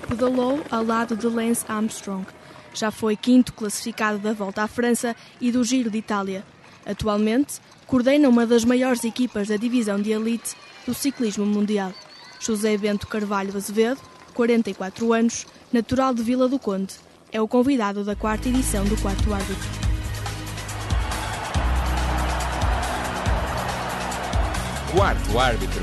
pedalou ao lado de Lance Armstrong. Já foi quinto classificado da Volta à França e do Giro de Itália. Atualmente, coordena uma das maiores equipas da divisão de elite do ciclismo mundial. José Bento Carvalho Azevedo, 44 anos, natural de Vila do Conde, é o convidado da 4ª edição do Quarto Árbitro. Quarto Árbitro.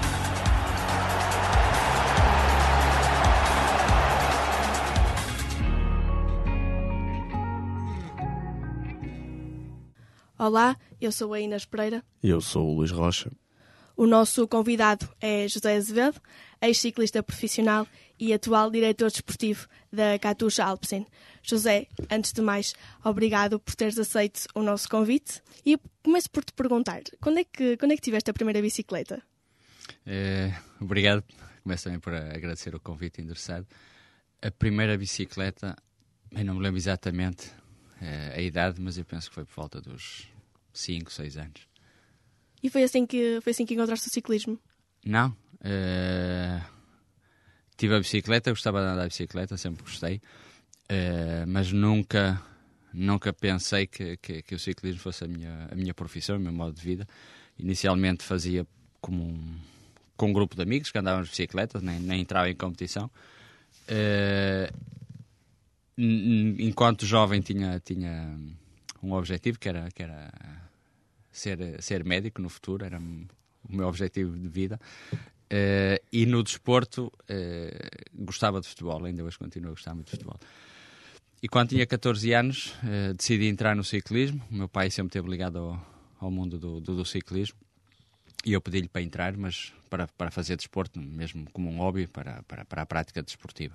Olá, eu sou a Inês Pereira. E eu sou o Luís Rocha. O nosso convidado é José Azevedo, ex-ciclista profissional e atual diretor desportivo da Katusha Alpecin. José, antes de mais, obrigado por teres aceito o nosso convite. E começo por te perguntar, quando é que tiveste a primeira bicicleta? Obrigado. Começo também por agradecer o convite interessado. A primeira bicicleta, eu não me lembro exatamente a idade, mas eu penso que foi por volta dos 5, 6 anos. E foi assim que encontraste o ciclismo? Não. Tive a bicicleta, gostava de andar de bicicleta, sempre gostei. Mas nunca pensei que o ciclismo fosse a minha profissão, o meu modo de vida. Inicialmente fazia com um grupo de amigos que andavam de bicicleta, nem entrava em competição. Enquanto jovem tinha um objetivo que era ser médico no futuro, era o meu objetivo de vida. E no desporto gostava de futebol, ainda hoje continuo a gostar muito de futebol. E quando tinha 14 anos decidi entrar no ciclismo. O meu pai sempre esteve ligado ao mundo do ciclismo e eu pedi-lhe para entrar, mas para fazer desporto, mesmo como um hobby, para a prática desportiva.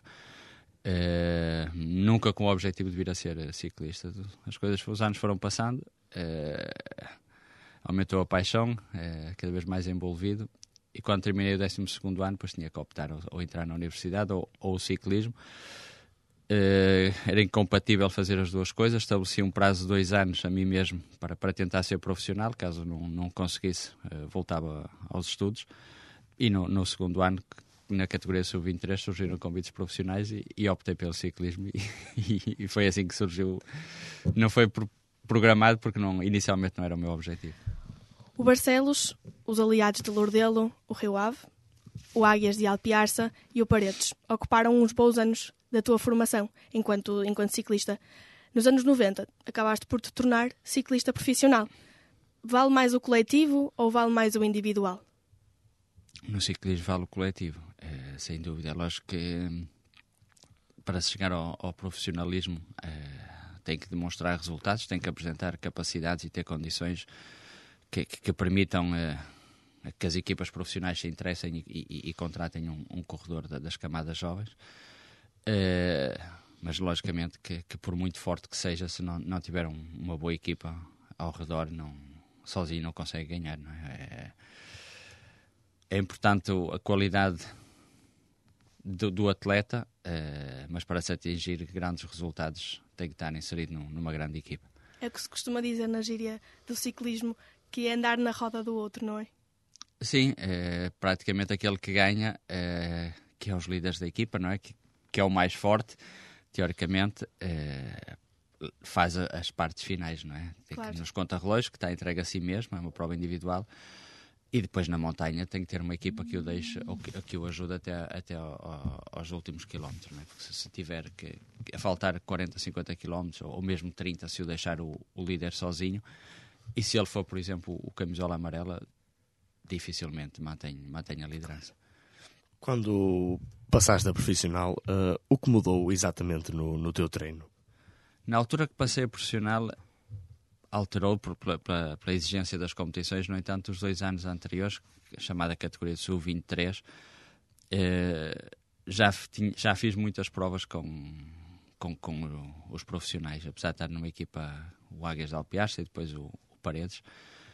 Nunca com o objetivo de vir a ser ciclista. Os anos foram passando, aumentou a paixão, cada vez mais envolvido, e quando terminei o 12º ano, depois tinha que optar ou entrar na universidade ou o ciclismo. Era incompatível fazer as duas coisas. Estabeleci um prazo de 2 anos a mim mesmo para tentar ser profissional. Caso não conseguisse, voltava aos estudos, e no segundo ano, na categoria sub-23, surgiram convites profissionais e optei pelo ciclismo e foi assim que surgiu. Não foi programado, porque inicialmente não era o meu objetivo. O Barcelos, os aliados de Lourdelo, o Rio Ave, o Águias de Alpiarça e o Paredes ocuparam uns bons anos da tua formação enquanto ciclista. Nos anos 90, acabaste por te tornar ciclista profissional. Vale mais o coletivo ou vale mais o individual? No ciclismo vale o coletivo, sem dúvida. É lógico que para se chegar ao profissionalismo tem que demonstrar resultados, tem que apresentar capacidades e ter condições que permitam que as equipas profissionais se interessem e contratem um corredor das camadas jovens. Mas logicamente que por muito forte que seja, se não tiver uma boa equipa ao redor, sozinho não consegue ganhar, não é? É importante a qualidade do atleta, mas para se atingir grandes resultados tem que estar inserido numa grande equipa. É o que se costuma dizer na gíria do ciclismo, que é andar na roda do outro, não é? Sim, praticamente aquele que ganha, que é os líderes da equipa, não é? Que é o mais forte, teoricamente, faz as partes finais, não é? Claro. Nos contrarrelógios, que está entregue a si mesmo, é uma prova individual. E depois na montanha tem que ter uma equipa que o deixe ou que o ajude até aos últimos quilómetros, não é? Porque se tiver a faltar 40, 50 quilómetros ou mesmo 30, se o deixar o líder sozinho, e se ele for, por exemplo, o camisola amarela, dificilmente mantém a liderança. Quando passaste a profissional, o que mudou exatamente no teu treino? Na altura que passei a profissional, alterou pela exigência das competições. No entanto, os 2 anos anteriores, a chamada categoria de sub-23, já fiz muitas provas com os profissionais, apesar de estar numa equipa, o Águias de Alpiarça e depois o Paredes.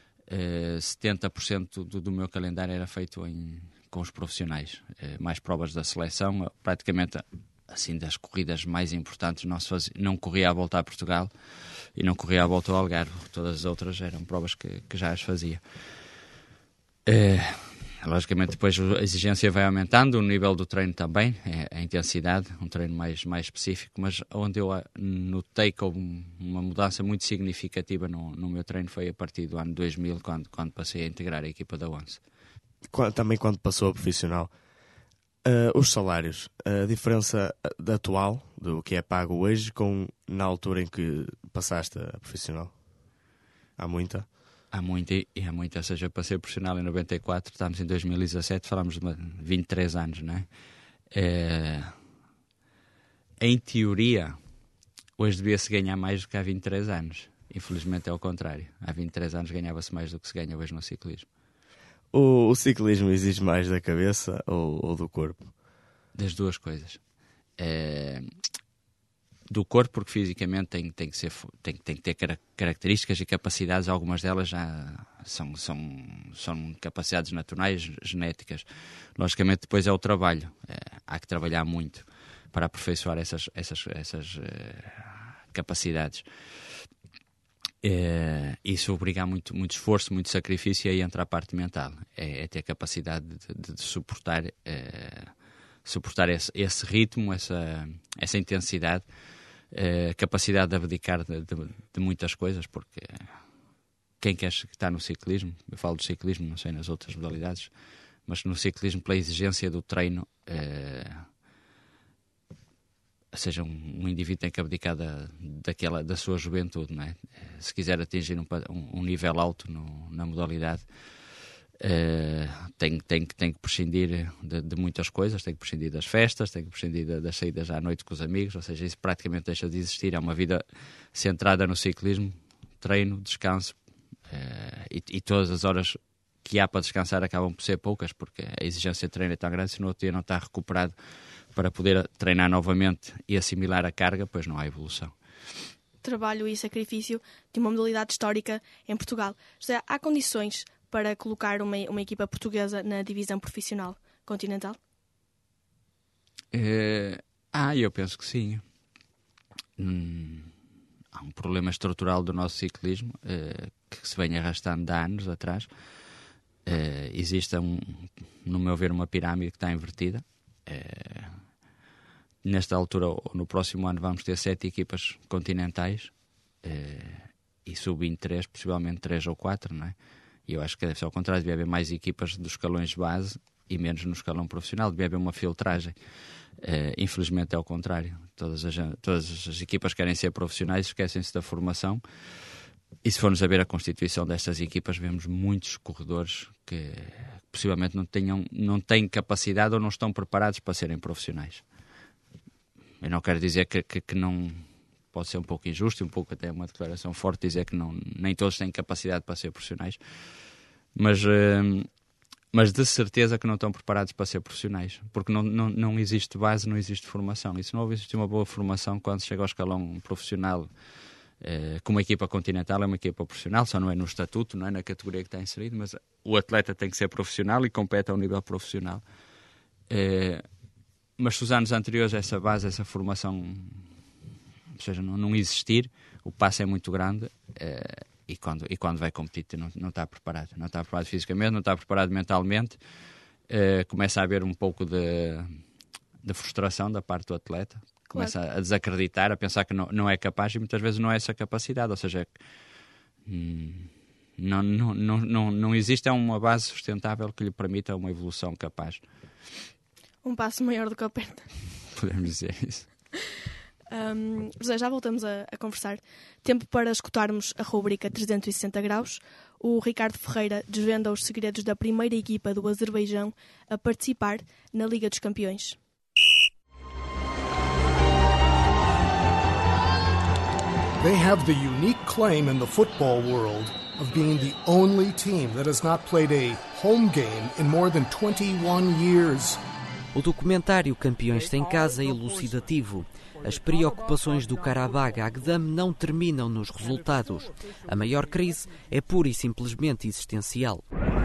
70% do meu calendário era feito com os profissionais, mais provas da seleção, praticamente assim das corridas mais importantes. Não corria a volta a Portugal e não corria a volta ao Algarve. Todas as outras eram provas que já as fazia. Logicamente depois a exigência vai aumentando, o nível do treino também, a intensidade, um treino mais específico, mas onde eu notei que houve uma mudança muito significativa no meu treino foi a partir do ano 2000, quando passei a integrar a equipa da ONCE. Também quando passou a profissional, os salários, a diferença atual do que é pago hoje com na altura em que passaste a profissional? Há muita? Há muita, ou seja, para ser profissional em 94, estamos em 2017, falamos de 23 anos, não é? Em teoria, hoje devia-se ganhar mais do que há 23 anos. Infelizmente é o contrário. Há 23 anos ganhava-se mais do que se ganha hoje no ciclismo. O ciclismo exige mais da cabeça ou do corpo? Das duas coisas. Do corpo, porque fisicamente tem que ter características e capacidades, algumas delas já são capacidades naturais, genéticas. Logicamente depois é o trabalho. Há que trabalhar muito para aperfeiçoar essas capacidades. Isso obriga a muito esforço, muito sacrifício, e aí entra a parte mental. É ter capacidade de suportar esse ritmo, essa intensidade, capacidade de abdicar de muitas coisas, porque quem quer estar no ciclismo, eu falo do ciclismo, não sei nas outras modalidades, mas no ciclismo, pela exigência do treino, ou seja, um indivíduo tem que abdicar da sua juventude, não é? Se quiser atingir um nível alto na modalidade, tem que prescindir de muitas coisas, tem que prescindir das festas, tem que prescindir das saídas à noite com os amigos, ou seja, isso praticamente deixa de existir. É uma vida centrada no ciclismo, treino, descanso, e todas as horas que há para descansar acabam por ser poucas, porque a exigência de treino é tão grande, se no outro dia não está recuperado para poder treinar novamente e assimilar a carga, pois não há evolução. Trabalho e sacrifício de uma modalidade histórica em Portugal. José, há condições para colocar uma equipa portuguesa na divisão profissional continental? Eu penso que sim. Há um problema estrutural do nosso ciclismo que se vem arrastando de há anos atrás. Existe, no meu ver, uma pirâmide que está invertida. Nesta altura, no próximo ano, vamos ter 7 equipas continentais e sub-23, possivelmente 3 ou 4, não é? E eu acho que deve ser ao contrário, devia haver mais equipas dos escalões base e menos no escalão profissional, devia haver uma filtragem. Infelizmente é ao contrário. Todas as equipas querem ser profissionais, esquecem-se da formação. E se formos a ver a constituição destas equipas, vemos muitos corredores que possivelmente não têm capacidade ou não estão preparados para serem profissionais. Eu não quero dizer que não... Pode ser um pouco injusto, um pouco até uma declaração forte dizer que nem todos têm capacidade para ser profissionais, mas de certeza que não estão preparados para ser profissionais, porque não existe base, não existe formação. E se não existe uma boa formação, quando chega ao escalão profissional, com uma equipa continental, é uma equipa profissional, só não é no estatuto, não é na categoria que está inserido, mas o atleta tem que ser profissional e compete ao nível profissional. Mas se os anos anteriores essa base, essa formação, ou seja, não existir, o passo é muito grande, e quando vai competir não está preparado. Não está preparado fisicamente, não está preparado mentalmente, começa a haver um pouco de frustração da parte do atleta, começa a desacreditar, a pensar que não é capaz, e muitas vezes não é essa capacidade, ou seja, não existe uma base sustentável que lhe permita uma evolução capaz. Um passo maior do que a perna. Podemos dizer isso. José, já voltamos a conversar. Tempo para escutarmos a rubrica 360 graus. O Ricardo Ferreira desvenda os segredos da primeira equipa do Azerbaijão a participar na Liga dos Campeões. They have the unique claim in the football world of being the only team that has not played a home game in more than 21 years. O documentário Campeões Sem Casa é elucidativo. As preocupações do Karabag Agdam não terminam nos resultados. A maior crise é pura e simplesmente existencial.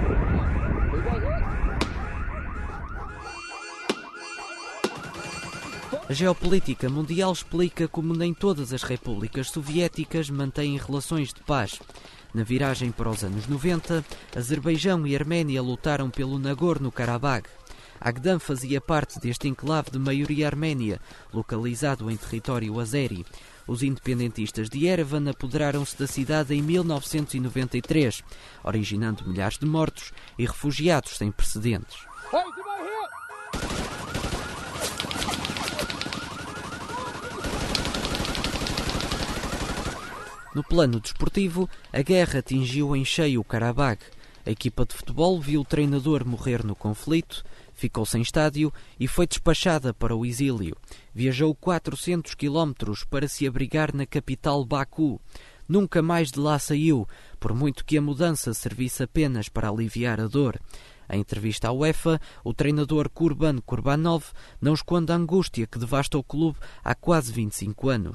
A geopolítica mundial explica como nem todas as repúblicas soviéticas mantêm relações de paz. Na viragem para os anos 90, Azerbaijão e Arménia lutaram pelo Nagorno-Karabakh. Agdam fazia parte deste enclave de maioria arménia, localizado em território azeri. Os independentistas de Yerevan apoderaram-se da cidade em 1993, originando milhares de mortos e refugiados sem precedentes. No plano desportivo, a guerra atingiu em cheio o Karabakh. A equipa de futebol viu o treinador morrer no conflito, ficou sem estádio e foi despachada para o exílio. Viajou 400 quilómetros para se abrigar na capital Baku. Nunca mais de lá saiu, por muito que a mudança servisse apenas para aliviar a dor. Em entrevista à UEFA, o treinador Kurban Kurbanov não esconde a angústia que devasta o clube há quase 25 anos.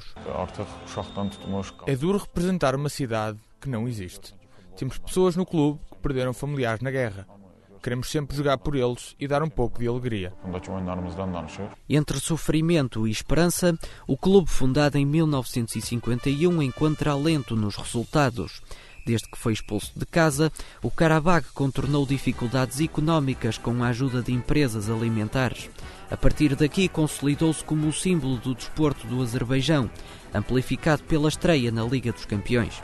É duro representar uma cidade que não existe. Temos pessoas no clube que perderam familiares na guerra. Queremos sempre jogar por eles e dar um pouco de alegria. Entre sofrimento e esperança, o clube, fundado em 1951, encontra alento nos resultados. Desde que foi expulso de casa, o Karabakh contornou dificuldades económicas com a ajuda de empresas alimentares. A partir daqui, consolidou-se como o símbolo do desporto do Azerbaijão, amplificado pela estreia na Liga dos Campeões.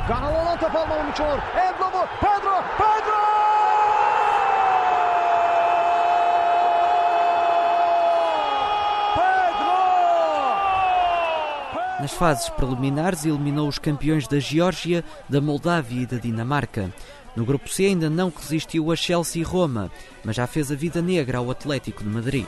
Nas fases preliminares, eliminou os campeões da Geórgia, da Moldávia e da Dinamarca. No grupo C ainda não resistiu a Chelsea e Roma, mas já fez a vida negra ao Atlético de Madrid.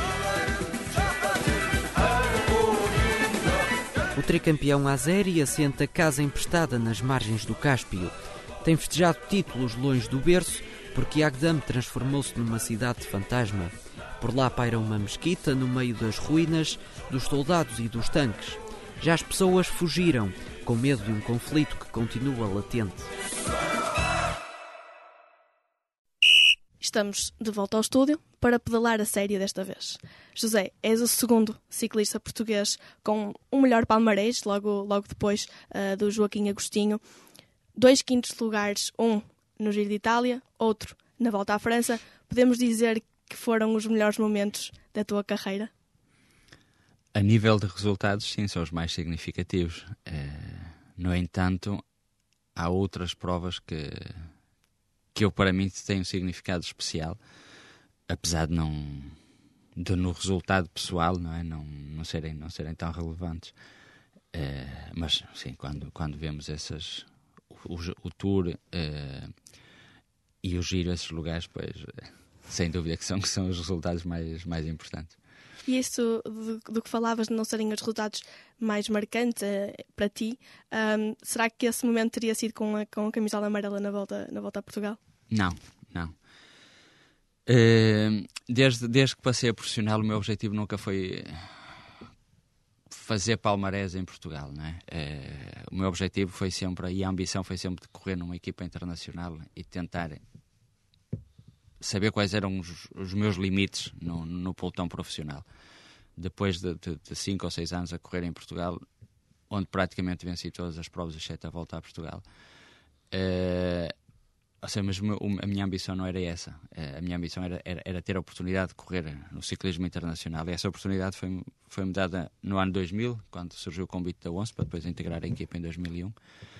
O tricampeão azeri assenta casa emprestada nas margens do Cáspio. Tem festejado títulos longe do berço, porque Agdam transformou-se numa cidade de fantasma. Por lá paira uma mesquita no meio das ruínas, dos soldados e dos tanques. Já as pessoas fugiram, com medo de um conflito que continua latente. Estamos de volta ao estúdio para pedalar a sério desta vez. José, és o segundo ciclista português com um melhor palmarés, logo depois do Joaquim Agostinho. 2 quintos lugares, um no Giro de Itália, outro na Volta à França. Podemos dizer que foram os melhores momentos da tua carreira? A nível de resultados, sim, são os mais significativos. No entanto, há outras provas que eu, para mim, têm um significado especial, apesar de no resultado pessoal, não é? não serem tão relevantes. Mas, sim, quando vemos o Tour e o Giro, esses lugares, pois, sem dúvida que são os resultados mais importantes. E isso do que falavas de não serem os resultados mais marcantes para ti, será que esse momento teria sido com a camisola amarela na volta a Portugal? Não. Desde que passei a profissional, o meu objetivo nunca foi fazer palmarés em Portugal, não é? O meu objetivo foi sempre, e a ambição foi sempre de correr numa equipa internacional e tentar saber quais eram os meus limites no pelotão profissional. Depois de 5 ou 6 anos a correr em Portugal, onde praticamente venci todas as provas, exceto a Volta a Portugal. Mas a minha ambição não era essa. A minha ambição era ter a oportunidade de correr no ciclismo internacional. E essa oportunidade foi-me dada no ano 2000, quando surgiu o convite da ONCE, para depois integrar a equipa em 2001.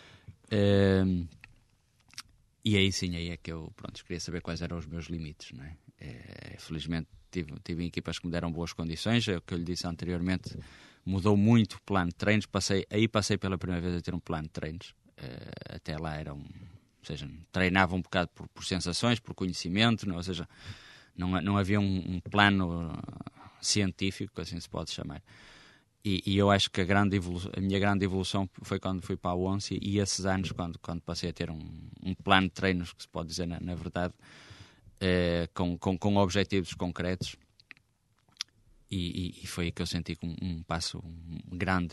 E aí sim, aí é que eu queria saber quais eram os meus limites, não é? Felizmente tive equipas que me deram boas condições. É o que eu lhe disse anteriormente, mudou muito o plano de treinos. Passei pela primeira vez a ter um plano de treinos. Até lá ou seja, treinava um bocado por sensações, por conhecimento, não? Ou seja, não havia um plano científico, assim se pode chamar. E eu acho que a minha grande evolução foi quando fui para a ONCE, e esses anos quando passei a ter um plano de treinos, que se pode dizer na verdade, com objetivos concretos, e foi aí que eu senti um passo grande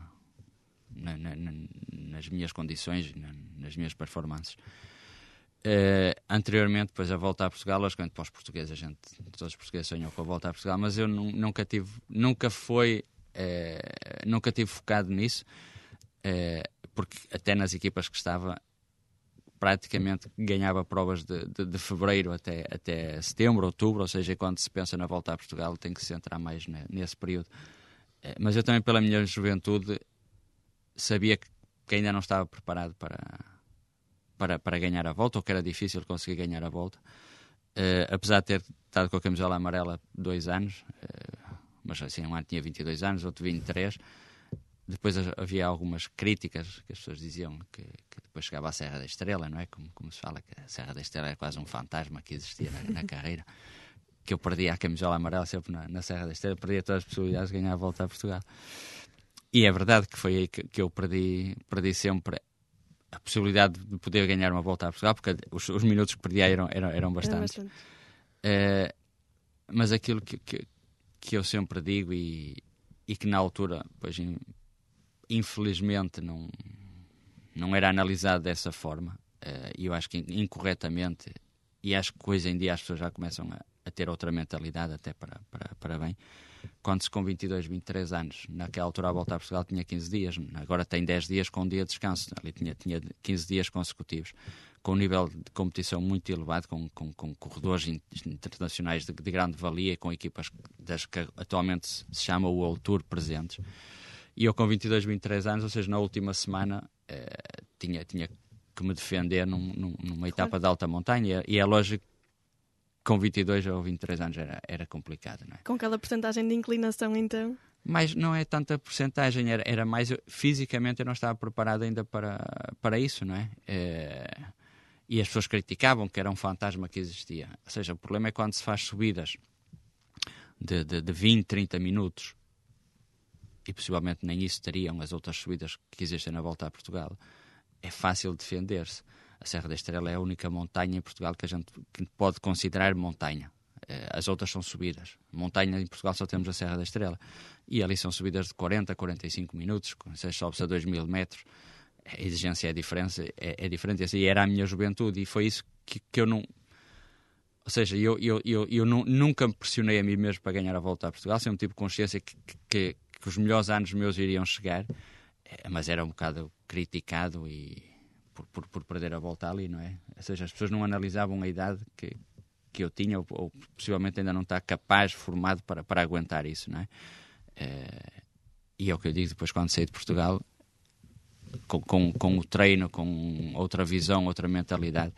nas minhas condições, nas minhas performances. Anteriormente, depois a Volta a Portugal, logicamente para os portugueses, todos os portugueses sonham com a Volta a Portugal, mas eu nunca tive focado nisso, porque até nas equipas que estava praticamente ganhava provas de fevereiro até setembro, outubro, ou seja, quando se pensa na volta a Portugal tem que se centrar mais nesse período. Mas eu também, pela minha juventude, sabia que ainda não estava preparado para ganhar a volta, ou que era difícil conseguir ganhar a volta. Apesar de ter estado com a camisola amarela 2 anos, mas assim, um ano tinha 22 anos, outro 23. Depois havia algumas críticas que as pessoas diziam que depois chegava à Serra da Estrela, não é? Como se fala que a Serra da Estrela é quase um fantasma que existia na carreira. Que eu perdia a camisola amarela sempre na Serra da Estrela, perdia todas as possibilidades de ganhar a volta a Portugal. E é verdade que foi aí que eu perdi sempre a possibilidade de poder ganhar uma volta a Portugal, porque os minutos que perdia eram bastantes. Mas aquilo que eu sempre digo e que na altura, pois, infelizmente, não era analisado dessa forma, e eu acho que incorretamente, e acho que hoje em dia as pessoas já começam a ter outra mentalidade, até para bem. Quando se com 22, 23 anos, naquela altura a volta a Portugal tinha 15 dias, agora tem 10 dias com um dia de descanso, ali tinha 15 dias consecutivos, com um nível de competição muito elevado, com corredores internacionais de grande valia, com equipas das que atualmente se chama o World Tour presentes. E eu com 22, 23 anos, ou seja, na última semana, tinha que me defender numa etapa de alta montanha, e é lógico que com 22 ou 23 anos era complicado, não é? Com aquela porcentagem de inclinação, então? Mas não é tanta porcentagem, era mais... Fisicamente eu não estava preparado ainda para isso, não é? E as pessoas criticavam que era um fantasma que existia. Ou seja, o problema é quando se faz subidas de 20, 30 minutos, e possivelmente nem isso teriam as outras subidas que existem na volta a Portugal, é fácil defender-se. A Serra da Estrela é a única montanha em Portugal que a gente pode considerar montanha. As outras são subidas. Montanha em Portugal só temos a Serra da Estrela. E ali são subidas de 40 a 45 minutos, se sobe-se a 2.000 metros. A exigência é diferente. E era a minha juventude, e foi isso que eu não... Ou seja, eu nunca me pressionei a mim mesmo para ganhar a volta a Portugal. Sempre tive consciência que os melhores anos meus iriam chegar, mas era um bocado criticado e por perder a volta ali, não é? Ou seja, as pessoas não analisavam a idade que eu tinha, ou possivelmente ainda não está capaz, formado para aguentar isso, não é? E é o que eu digo, depois quando saí de Portugal, com o treino, com outra visão, outra mentalidade,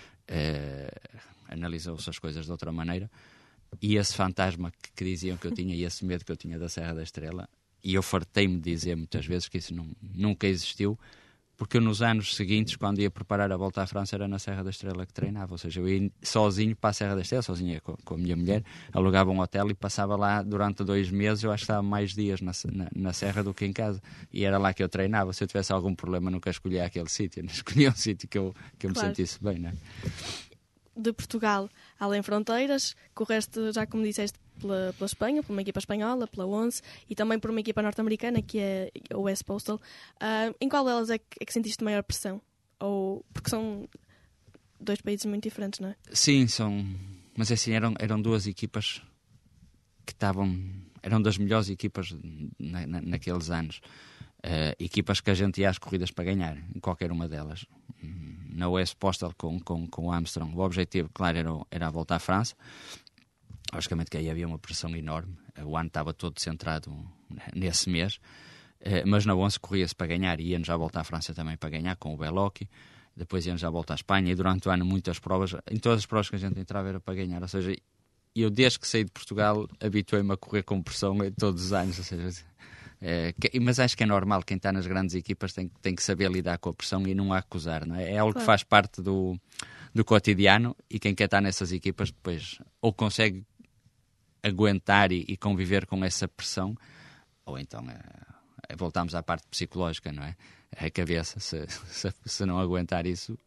analisou-se as coisas de outra maneira, e esse fantasma que diziam que eu tinha, e esse medo que eu tinha da Serra da Estrela, e eu fartei-me de dizer muitas vezes que isso nunca existiu, porque eu nos anos seguintes, quando ia preparar a volta à França, era na Serra da Estrela que treinava. Ou seja, eu ia sozinho para a Serra da Estrela, sozinho com a minha mulher, alugava um hotel e passava lá durante 2 meses. Eu acho que estava mais dias na Serra do que em casa, e era lá que eu treinava. Se eu tivesse algum problema, nunca escolhia aquele sítio, não escolhia um sítio que eu me sentisse bem, não é? De Portugal, além fronteiras, correste, já como disseste, pela Espanha, por uma equipa espanhola, pela 11, e também por uma equipa norte-americana, que é o West Postal. Em qual delas é que sentiste maior pressão? Porque são 2 países muito diferentes, não é? Sim, são. Mas assim, eram 2 equipas que eram das melhores equipas naqueles anos. Equipas que a gente ia às corridas para ganhar, em qualquer uma delas. Na West Postal com o Armstrong, o objetivo, claro, era a volta à França. Logicamente que aí havia uma pressão enorme. O ano estava todo centrado nesse mês, mas na 11 corria-se para ganhar, e íamos à volta à França também para ganhar, com o Bellocchi. Depois íamos à volta à Espanha, e durante o ano muitas provas, em todas as provas que a gente entrava era para ganhar. Ou seja, eu desde que saí de Portugal habituei-me a correr com pressão todos os anos. Ou seja, mas acho que é normal, quem está nas grandes equipas tem que saber lidar com a pressão e não a acusar, não é? É algo que faz parte do cotidiano, e quem quer estar nessas equipas depois ou consegue aguentar e conviver com essa pressão, ou então voltamos à parte psicológica, não é? A cabeça, se não aguentar isso,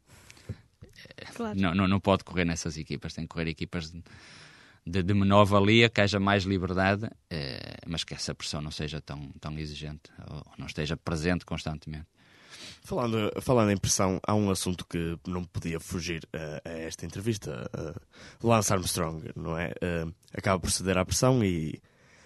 claro, não pode correr nessas equipas. Tem que correr equipas de menor valia, que haja mais liberdade, mas que essa pressão não seja tão exigente, ou não esteja presente constantemente. Falando em pressão, há um assunto que não podia fugir a esta entrevista. Lance Armstrong, não é? Acaba por ceder à pressão e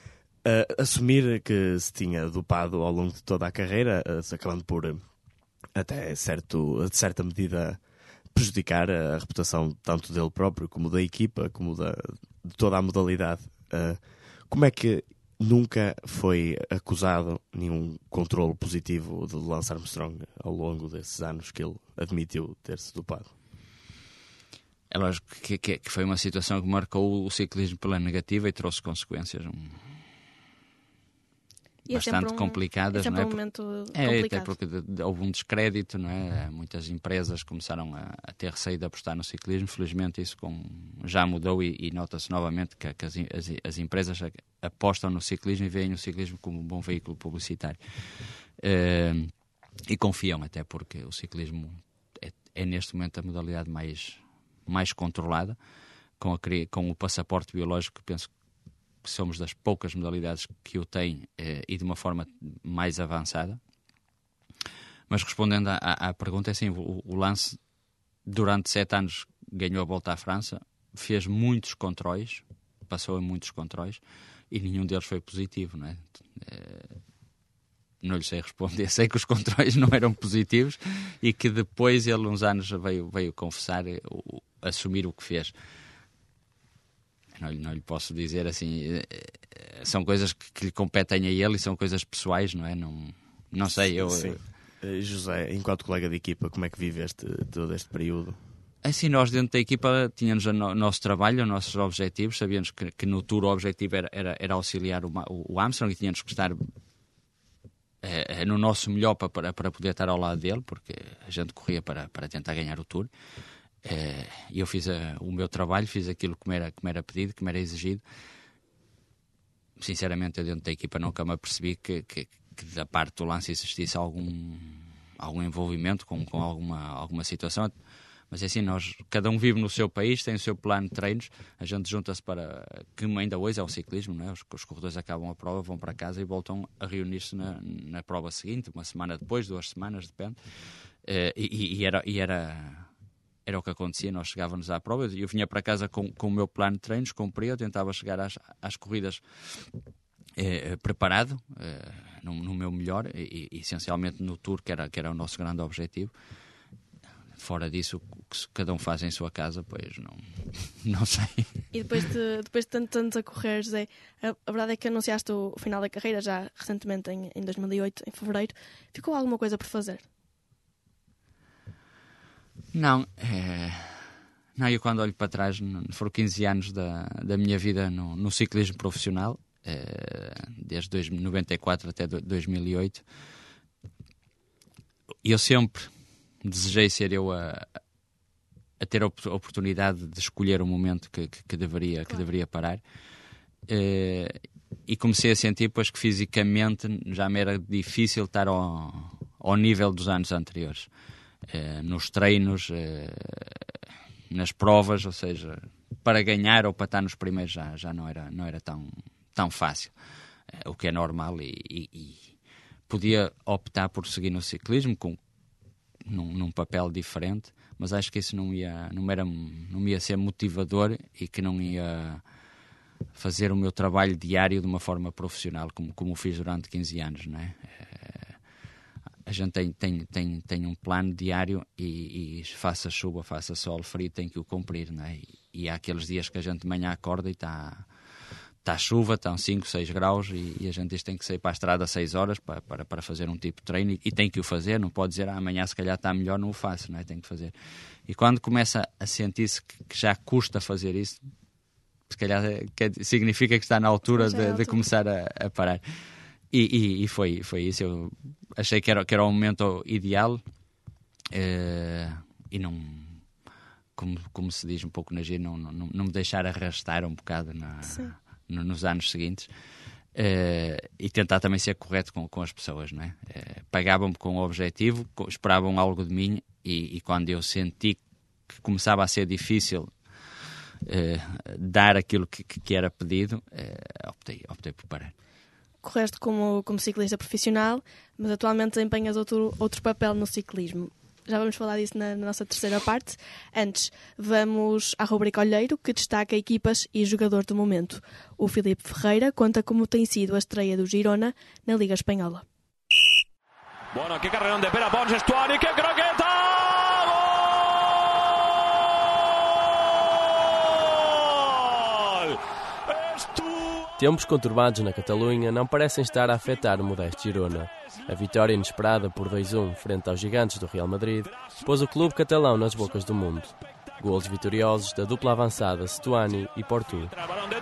assumir que se tinha dopado ao longo de toda a carreira, acabando por, até de certa medida, prejudicar a reputação tanto dele próprio como da equipa, como de toda a modalidade. Como é que nunca foi acusado nenhum controle positivo de Lance Armstrong ao longo desses anos que ele admitiu ter-se dopado? É lógico que foi uma situação que marcou o ciclismo pela negativa e trouxe consequências bastante complicadas. É não é? Um momento complicado. Até porque houve um descrédito, não é? Muitas empresas começaram a ter receio de apostar no ciclismo. Felizmente isso já mudou e nota-se novamente que as empresas apostam no ciclismo e veem o ciclismo como um bom veículo publicitário. E confiam, até porque o ciclismo é neste momento a modalidade mais controlada, com o passaporte biológico. Penso que somos das poucas modalidades que o têm e de uma forma mais avançada. Mas respondendo à pergunta, é assim, o Lance durante 7 anos ganhou a Volta à França, fez muitos controles, passou em muitos controles e nenhum deles foi positivo, não é? Não lhe sei responder, sei que os controles não eram positivos e que depois ele uns anos veio confessar, assumir o que fez. Não lhe posso dizer assim, são coisas que lhe competem a ele e são coisas pessoais, não é? Não sei, Sim. José, enquanto colega de equipa, como é que viveste todo este período? Assim, nós dentro da equipa tínhamos o nosso trabalho, os nossos objetivos, sabíamos que no Tour o objetivo era auxiliar o Armstrong e tínhamos que estar no nosso melhor para poder estar ao lado dele, porque a gente corria para tentar ganhar o Tour. E eu fiz o meu trabalho, fiz aquilo que me era pedido, que me era exigido. Sinceramente, eu dentro da equipa nunca me apercebi que da parte do Lance existisse algum envolvimento com alguma situação. Mas é assim, cada um vive no seu país, tem o seu plano de treinos, a gente junta-se para, que ainda hoje é o ciclismo, não é? Os corredores acabam a prova, vão para casa e voltam a reunir-se na prova seguinte, uma semana depois, 2 semanas, depende. Era o que acontecia, nós chegávamos à prova, eu vinha para casa com o meu plano de treinos, cumpria, eu tentava chegar às corridas preparado, no meu melhor, e essencialmente no Tour, que era o nosso grande objetivo. Fora disso, o que cada um faz em sua casa, pois não sei. E depois de tantos anos a correr, José, a verdade é que anunciaste o final da carreira já recentemente, em 2008, em fevereiro. Ficou alguma coisa por fazer? Não, eu quando olho para trás, foram 15 anos da minha vida no ciclismo profissional, desde 1994 até 2008. E eu sempre desejei ser eu a ter a oportunidade de escolher o momento que deveria parar. E comecei a sentir, pois, que fisicamente já me era difícil estar ao nível dos anos anteriores. Nos treinos, nas provas, ou seja, para ganhar ou para estar nos primeiros já não era tão fácil, o que é normal, e podia optar por seguir no ciclismo num papel diferente, mas acho que isso não ia ser motivador e que não ia fazer o meu trabalho diário de uma forma profissional, como fiz durante 15 anos, não é? A gente tem um plano diário e faça chuva, faça sol, frio, tem que o cumprir, não é? E há aqueles dias que a gente de manhã acorda e está chuva, estão 5, 6 graus e a gente tem que sair para a estrada 6 horas para fazer um tipo de treino e tem que o fazer, não pode dizer amanhã se calhar está melhor, não o faço, não é? Tem que fazer. E quando começa a sentir-se que já custa fazer isso, se calhar significa que está na altura de começar a parar. E foi isso. Eu achei que era o momento ideal, e não, como se diz um pouco na gíria, não me deixar arrastar um bocado nos anos seguintes, e tentar também ser correto com as pessoas, não é? Pagavam-me com o objetivo, esperavam algo de mim, e quando eu senti que começava a ser difícil dar aquilo que era pedido, optei por parar. Correste como ciclista profissional, mas atualmente desempenhas outro papel no ciclismo. Já vamos falar disso na nossa terceira parte. Antes, vamos à rubrica Olheiro, que destaca equipas e jogador do momento. O Filipe Ferreira conta como tem sido a estreia do Girona na Liga Espanhola. Bueno, qué carrerón de Pera Pons, Estuani, qué croqueta! ¡Gol! Tempos conturbados na Catalunha não parecem estar a afetar o modesto Girona. A vitória inesperada por 2-1 frente aos gigantes do Real Madrid pôs o clube catalão nas bocas do mundo. Golos vitoriosos da dupla avançada Stuani e Portu.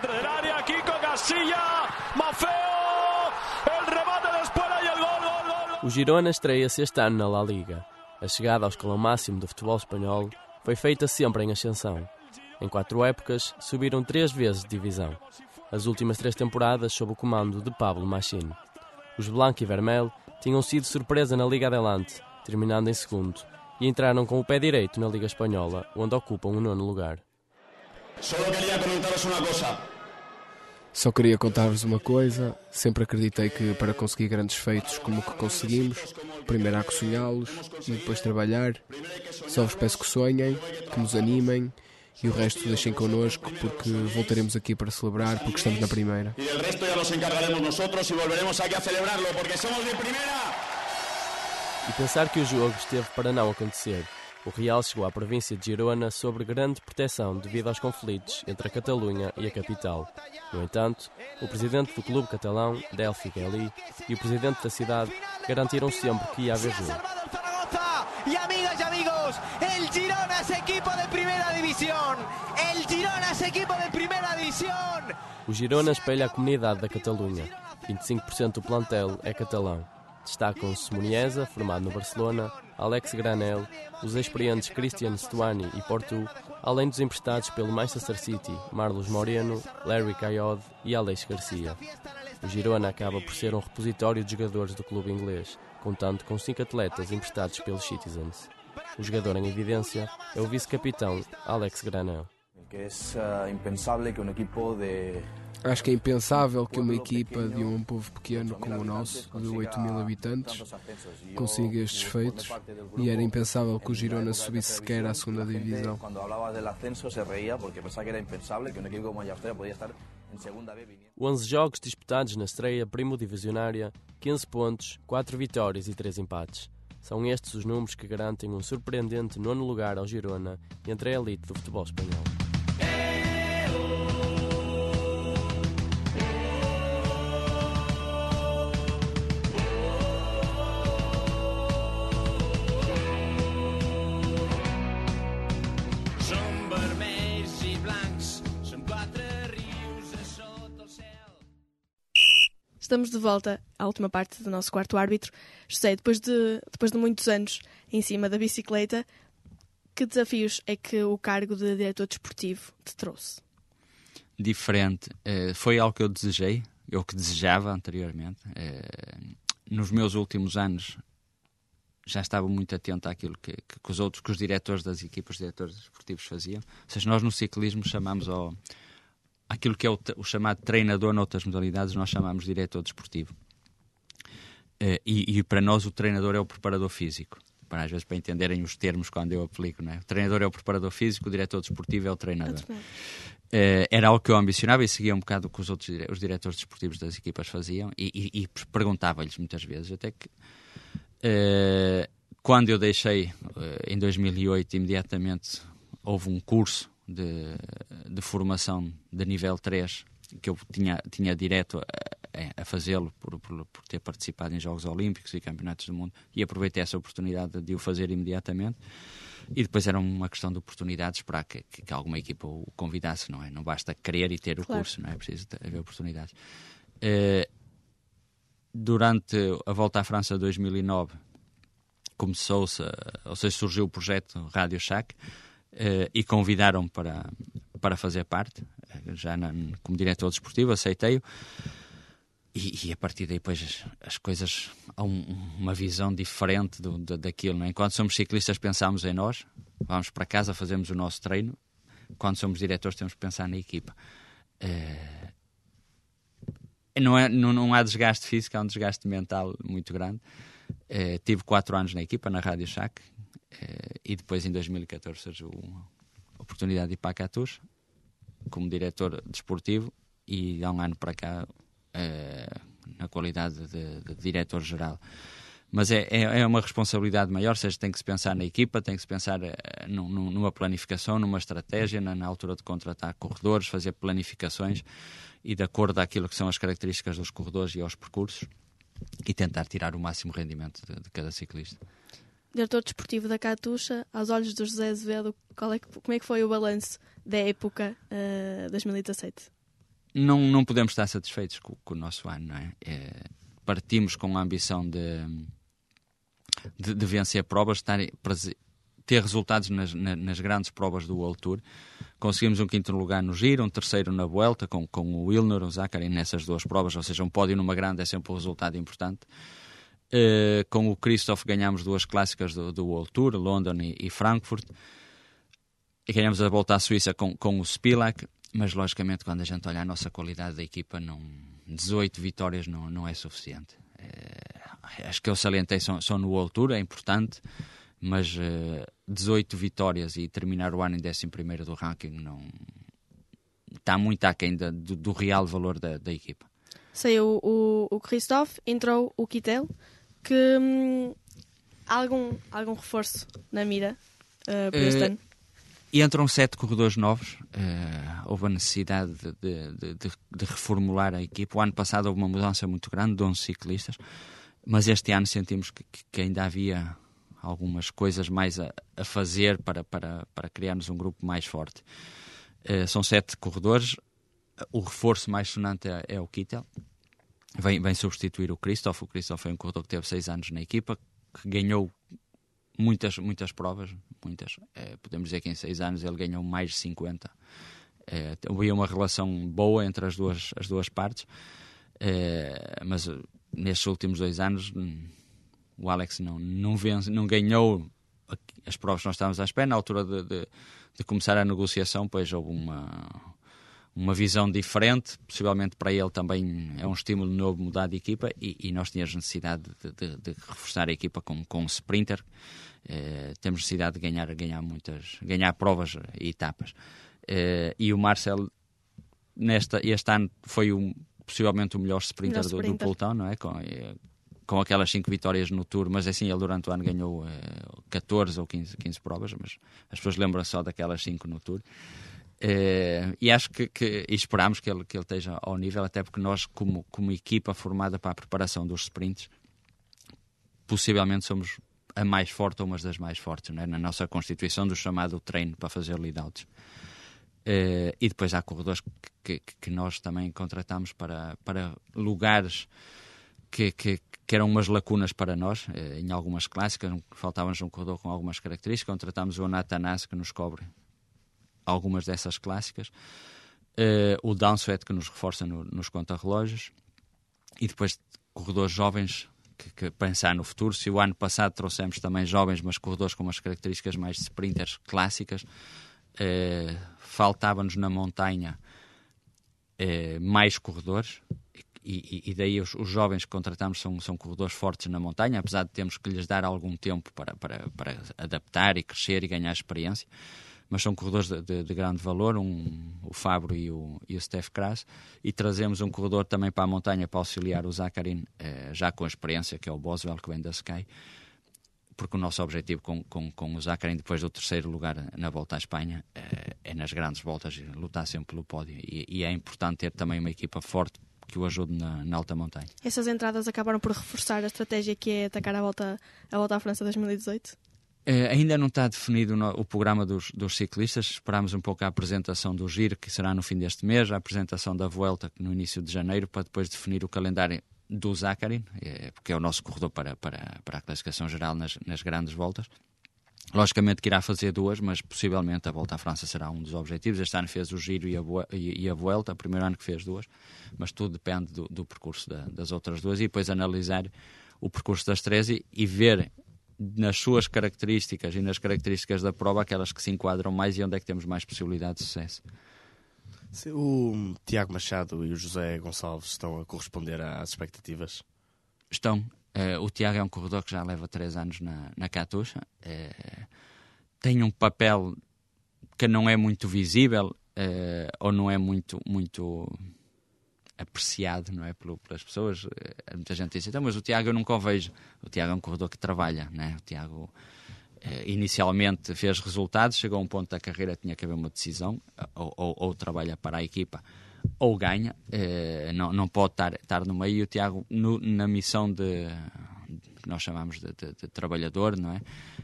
O Girona estreia-se este ano na La Liga. A chegada ao escalão máximo do futebol espanhol foi feita sempre em ascensão. Em 4 épocas, subiram 3 vezes de divisão. As últimas 3 temporadas sob o comando de Pablo Machín. Os Blanc e Vermel tinham sido surpresa na Liga Adelante, terminando em segundo, e entraram com o pé direito na Liga Espanhola, onde ocupam o 9º lugar. Só queria contar-vos uma coisa. Sempre acreditei que para conseguir grandes feitos como o que conseguimos, primeiro há que sonhá-los e depois trabalhar. Só vos peço que sonhem, que nos animem e o resto deixem connosco, porque voltaremos aqui para celebrar, porque estamos na primeira. E o resto já nos encargaremos nós e volveremos aqui a celebrarlo, porque somos de primeira! E pensar que o jogo esteve para não acontecer. O Real chegou à província de Girona sob grande proteção devido aos conflitos entre a Catalunha e a capital. No entanto, o presidente do clube catalão, Del Figueli, e o presidente da cidade garantiram sempre que ia haver jogo. Y amigas y amigos, el Girona es equipo de primera división. El Girona es equipo de primera división. O Girona espelha a comunidade da Catalunha. 25% do plantel é catalão. Destacam-se Muniesa, formado no Barcelona, Alex Granel, os experientes Cristian Stuani e Portu, além dos emprestados pelo Manchester City, Marlos Moreno, Larry Cayode e Aleix Garcia. O Girona acaba por ser um repositório de jogadores do clube inglês, contando com 5 atletas emprestados pelos Citizens. O jogador em evidência é o vice-capitão Alex Granel. Acho que é impensável que uma equipa de um povo pequeno como o nosso, de 8.000 habitantes, consiga estes feitos, e era impensável que o Girona subisse sequer à 2ª divisão. O 11 jogos disputados na estreia primo-divisionária, 15 pontos, 4 vitórias e 3 empates. São estes os números que garantem um surpreendente 9º lugar ao Girona entre a elite do futebol espanhol. Estamos de volta à última parte do nosso quarto árbitro. José, depois de muitos anos em cima da bicicleta, que desafios é que o cargo de diretor desportivo te trouxe? Diferente. Foi algo que eu desejei, eu que desejava anteriormente. Nos meus últimos anos já estava muito atento àquilo que os diretores das equipas, os diretores desportivos faziam. Ou seja, nós no ciclismo chamamos aquilo que é o chamado treinador noutras modalidades, nós chamamos de diretor desportivo. E para nós o treinador é o preparador físico. Às vezes para entenderem os termos quando eu aplico, não é? O treinador é o preparador físico, o diretor desportivo é o treinador. Era algo que eu ambicionava e seguia um bocado o que os diretores desportivos das equipas faziam e perguntava-lhes muitas vezes, até que quando eu deixei em 2008, imediatamente houve um curso de formação de nível 3 que eu tinha direto a fazê-lo por ter participado em Jogos Olímpicos e Campeonatos do Mundo, e aproveitei essa oportunidade de o fazer imediatamente. E depois era uma questão de oportunidades para que alguma equipa o convidasse, não é? Não basta querer e ter o curso, não é? Preciso haver oportunidades. Durante a volta à França de 2009 surgiu o projeto Rádio Shack, e convidaram-me para fazer parte, já como diretor desportivo, aceitei-o, e a partir daí depois as coisas, há uma visão diferente daquilo, não é? Enquanto somos ciclistas pensamos em nós, vamos para casa, fazemos o nosso treino. Quando somos diretores temos que pensar na equipa. Não há desgaste físico, há um desgaste mental muito grande. Tive 4 anos na equipa, na Rádio Shack, e depois em 2014 surgiu a oportunidade de ir para a Catus como diretor desportivo, e há um ano para cá na qualidade de diretor-geral. Mas é uma responsabilidade maior, ou seja, tem que se pensar na equipa, tem que se pensar numa planificação, numa estratégia, na altura de contratar corredores, fazer planificações, e de acordo àquilo que são as características dos corredores e aos percursos, e tentar tirar o máximo rendimento de cada ciclista. Diretor desportivo da Katusha, aos olhos do José Azevedo, como é que foi o balanço da época 2017? Não podemos estar satisfeitos com o nosso ano, não é? Partimos com a ambição de vencer provas, ter resultados nas grandes provas do World Tour. Conseguimos um 5º lugar no Giro, um 3º na Vuelta, com o Wilner, o Zakarin nessas 2 provas, ou seja, um pódio numa grande é sempre um resultado importante. Com o Christoph ganhámos 2 clássicas do World Tour, London e Frankfurt, e ganhamos a Volta à Suíça com o Spilak, mas logicamente quando a gente olha a nossa qualidade da equipa, 18 vitórias não é suficiente. As que eu salientei são no World Tour, é importante, mas 18 vitórias e terminar o ano em 11º do ranking está muito aquém do real valor da equipa. Saiu o Christoph, entrou o Kittel, que algum reforço na mira para este ano? E entram 7 corredores novos. Houve a necessidade de reformular a equipa. O ano passado houve uma mudança muito grande de 11 ciclistas, mas este ano sentimos que ainda havia algumas coisas mais a fazer para criarmos um grupo mais forte. São 7 corredores. O reforço mais sonante é o Kittel. Vem substituir o Christoph. O Christoph foi um corredor que teve 6 anos na equipa, que ganhou muitas provas, podemos dizer que em 6 anos ele ganhou mais de 50. Havia uma relação boa entre as duas partes, mas nestes últimos 2 anos o Alex não ganhou as provas que nós estávamos à espera. Na altura de começar a negociação, pois houve uma visão diferente, possivelmente para ele também é um estímulo novo mudar de equipa, e nós tínhamos necessidade de reforçar a equipa com um sprinter. Temos necessidade de ganhar provas e etapas. E o Marcel este ano foi possivelmente o melhor sprinter do pelotão, não é? Com aquelas 5 vitórias no Tour, mas assim ele durante o ano ganhou 14 ou 15 provas, mas as pessoas lembram só daquelas 5 no Tour. E acho que esperamos que ele esteja ao nível, até porque nós, como equipa formada para a preparação dos sprints, possivelmente somos a mais forte ou uma das mais fortes, não é? Na nossa constituição do chamado treino para fazer lead-outs. E depois há corredores que nós também contratamos para lugares que eram umas lacunas para nós, em algumas clássicas, faltava-nos um corredor com algumas características. Contratamos o Nathanas, que nos cobre algumas dessas clássicas, o Downsweat, que nos reforça nos contrarrelógios, e depois corredores jovens que pensar no futuro. Se o ano passado trouxemos também jovens, mas corredores com umas características mais de sprinters clássicas, faltava-nos na montanha mais corredores, e daí os jovens que contratamos são corredores fortes na montanha, apesar de termos que lhes dar algum tempo para adaptar e crescer e ganhar experiência. Mas são corredores de grande valor, o Fabro e o Steph Kras, e trazemos um corredor também para a montanha para auxiliar o Zakarin, já com experiência, que é o Boswell, que vem da Sky, porque o nosso objetivo com o Zakarin, depois do 3º lugar na Volta à Espanha, é nas grandes voltas lutar sempre pelo pódio, e é importante ter também uma equipa forte que o ajude na alta montanha. Essas entradas acabaram por reforçar a estratégia que é atacar a Volta à França 2018? Ainda não está definido o programa dos ciclistas. Esperamos um pouco a apresentação do Giro, que será no fim deste mês, a apresentação da Vuelta no início de janeiro, para depois definir o calendário do Zakarin, porque é o nosso corredor para a classificação geral nas grandes voltas. Logicamente que irá fazer 2, mas possivelmente a Volta à França será um dos objetivos. Este ano fez o Giro e a Vuelta, o primeiro ano que fez 2, mas tudo depende do percurso das outras 2, e depois analisar o percurso das 3 e ver nas suas características e nas características da prova aquelas que se enquadram mais e onde é que temos mais possibilidade de sucesso. O Tiago Machado e o José Gonçalves estão a corresponder às expectativas? Estão. O Tiago é um corredor que já leva 3 anos na Katusha. Tem um papel que não é muito visível, ou não é muito apreciado, não é, pelas pessoas. Muita gente diz, então, mas o Tiago eu nunca o vejo. O Tiago é um corredor que trabalha, né? O Tiago inicialmente fez resultados, chegou a um ponto da carreira, tinha que haver uma decisão, ou trabalha para a equipa ou ganha, não pode estar no meio. E o Tiago, na missão que nós chamamos de trabalhador, não é?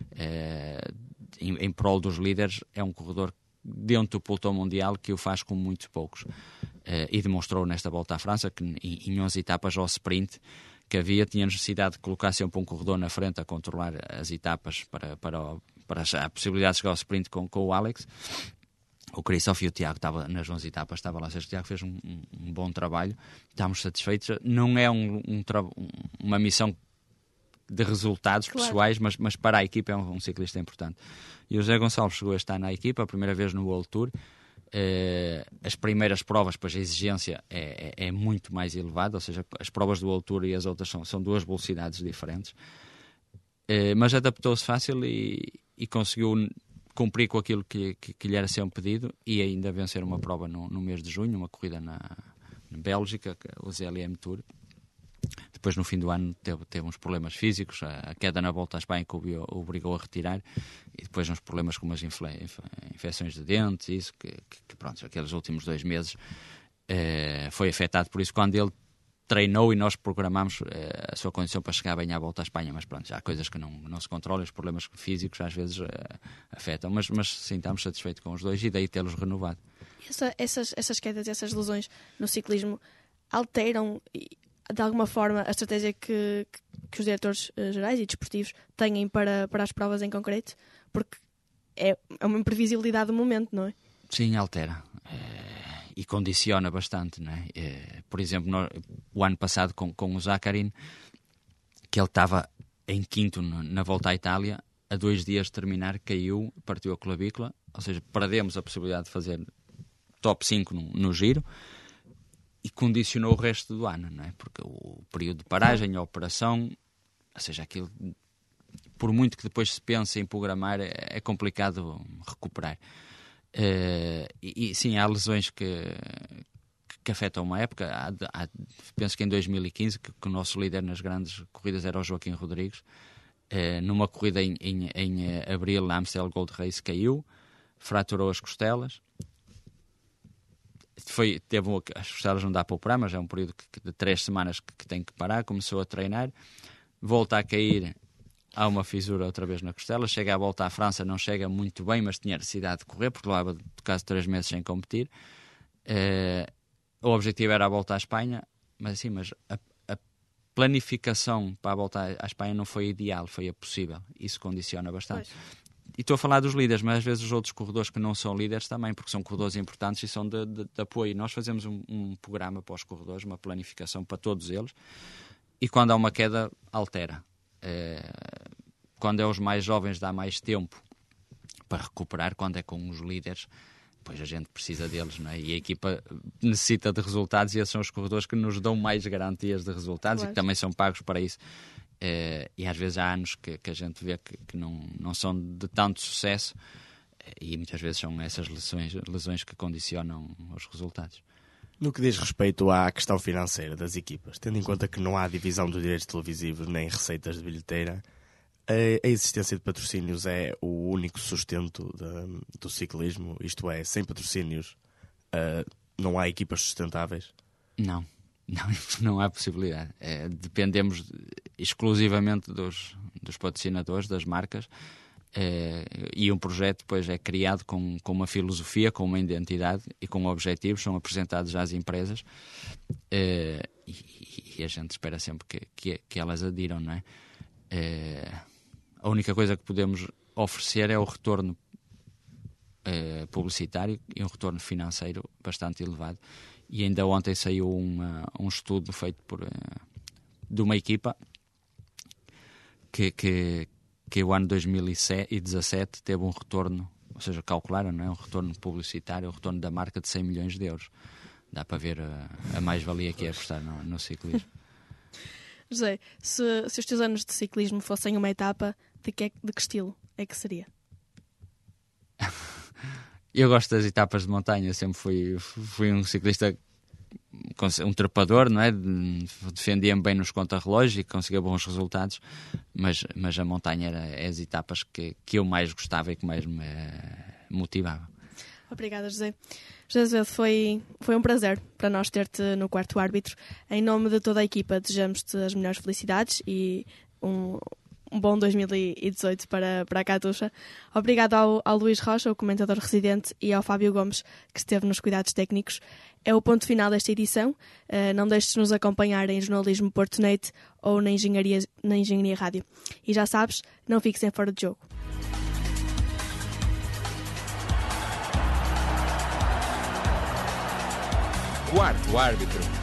Em prol dos líderes, é um corredor dentro do pelotão mundial que o faz com muito poucos. E demonstrou nesta volta à França que em 11 etapas ao sprint que tinha necessidade de colocar sempre um corredor na frente a controlar as etapas para a possibilidade de chegar ao sprint com o Alex. O Christoph e o Tiago estavam nas 11 etapas, estava lá. O Tiago fez um bom trabalho, estávamos satisfeitos. Não é uma missão de resultados pessoais, mas para a equipa é um ciclista importante. E o José Gonçalves chegou a estar na equipa a primeira vez no World Tour. As primeiras provas, pois a exigência é muito mais elevada, ou seja, as provas do World Tour e as outras são duas velocidades diferentes, mas adaptou-se fácil e conseguiu cumprir com aquilo que lhe era sempre pedido, e ainda vencer uma prova no mês de junho, uma corrida na Bélgica, o ZLM Tour. Depois, no fim do ano, teve uns problemas físicos, a queda na volta à Espanha que o obrigou a retirar, e depois uns problemas como as infecções de dentes, isso que pronto, aqueles últimos 2 meses foi afetado por isso. Quando ele treinou e nós programámos a sua condição para chegar bem à volta à Espanha, mas pronto, já há coisas que não se controlam, os problemas físicos às vezes afetam, mas sim, estamos satisfeitos com os dois e daí tê-los renovado. Essas quedas, essas lesões no ciclismo alteram de alguma forma a estratégia que os diretores gerais e desportivos têm para as provas em concreto? Porque é uma imprevisibilidade do momento, não é? Sim, altera. E condiciona bastante, não é? Por exemplo, o ano passado com o Zaccarin, que ele estava em quinto na volta à Itália, a 2 dias de terminar caiu, partiu a clavícula, ou seja, perdemos a possibilidade de fazer top 5 no giro, e condicionou o resto do ano, não é? Porque o período de paragem, a operação, ou seja, aquilo, por muito que depois se pense em programar, é complicado recuperar. E sim, há lesões que afetam uma época. Penso que em 2015, que o nosso líder nas grandes corridas era o Joaquim Rodrigues. Numa corrida em abril, na Amstel Gold Race, caiu, fraturou as costelas. As costelas não dá para operar, mas é um período de 3 semanas que tem que parar. Começou a treinar, volta a cair, há uma fisura outra vez na costela, chega à volta à França, não chega muito bem, mas tinha necessidade de correr, porque levava de quase 3 meses sem competir. O objetivo era a volta à Espanha, mas a planificação para a volta à Espanha não foi ideal, foi a possível. Isso condiciona bastante. Pois. E estou a falar dos líderes, mas às vezes os outros corredores que não são líderes também, porque são corredores importantes e são de apoio. Nós fazemos um programa para os corredores, uma planificação para todos eles, e quando há uma queda, altera. Quando é os mais jovens dá mais tempo para recuperar, quando é com os líderes, pois a gente precisa deles, não é? E a equipa necessita de resultados, e esses são os corredores que nos dão mais garantias de resultados, claro, e que também são pagos para isso. E às vezes há anos que a gente vê que não são de tanto sucesso, e muitas vezes são essas lesões que condicionam os resultados. No que diz respeito à questão financeira das equipas, tendo em conta que não há divisão dos direitos televisivos nem receitas de bilheteira, a existência de patrocínios é o único sustento do ciclismo, isto é, sem patrocínios não há equipas sustentáveis? Não há possibilidade. Dependemos exclusivamente dos patrocinadores, das marcas, e um projeto depois é criado com uma filosofia, com uma identidade e com objetivos, são apresentados às empresas, e a gente espera sempre que elas adiram, não é? A única coisa que podemos oferecer é o retorno publicitário e um retorno financeiro bastante elevado. E ainda ontem saiu um estudo feito de uma equipa que o ano 2017 teve um retorno, ou seja, calcularam, não é? Um retorno publicitário, um retorno da marca de 100 milhões de euros. Dá para ver a mais-valia que é apostar no ciclismo. José, se os teus anos de ciclismo fossem uma etapa, de que estilo é que seria? Eu gosto das etapas de montanha, sempre fui um ciclista, um trepador, não é? Defendia-me bem nos contrarrelógios e conseguia bons resultados, mas a montanha era as etapas que eu mais gostava e que mais me motivava. Obrigada, José. José Azevedo, foi um prazer para nós ter-te no Quarto Árbitro. Em nome de toda a equipa, desejamos-te as melhores felicidades e um bom 2018 para a Catuxa. Obrigado ao Luís Rocha, o comentador residente, e ao Fábio Gomes, que esteve nos cuidados técnicos. É o ponto final desta edição. Não deixes de nos acompanhar em Jornalismo Porto.net ou na Engenharia Rádio. E já sabes, não fiques em fora de jogo. Quarto Árbitro.